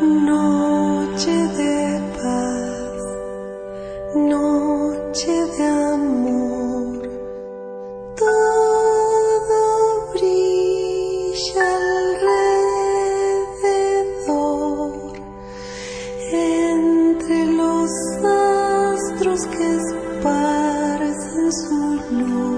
Noche de paz, noche de amor, todo brilla alrededor, entre los astros que esparcen su luz.